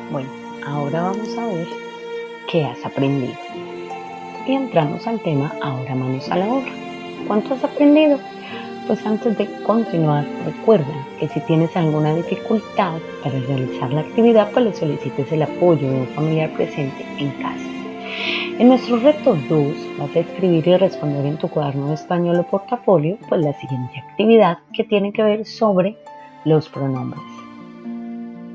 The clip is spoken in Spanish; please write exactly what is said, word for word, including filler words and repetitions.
Bueno, ahora vamos a ver qué has aprendido. Y entramos al tema, ahora manos a la obra. ¿Cuánto has aprendido? Pues antes de continuar, recuerda que si tienes alguna dificultad para realizar la actividad, pues le solicites el apoyo de un familiar presente en casa. En nuestro reto dos vas a escribir y responder en tu cuaderno de español o portafolio pues la siguiente actividad que tiene que ver sobre los pronombres.